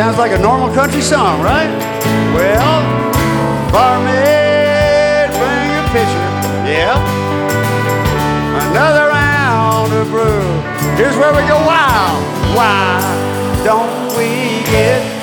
sounds like a normal country song, right? Well, barmaid, bring your pitcher. Yeah. Another round of brew. Here's where we go wild. Why don't we get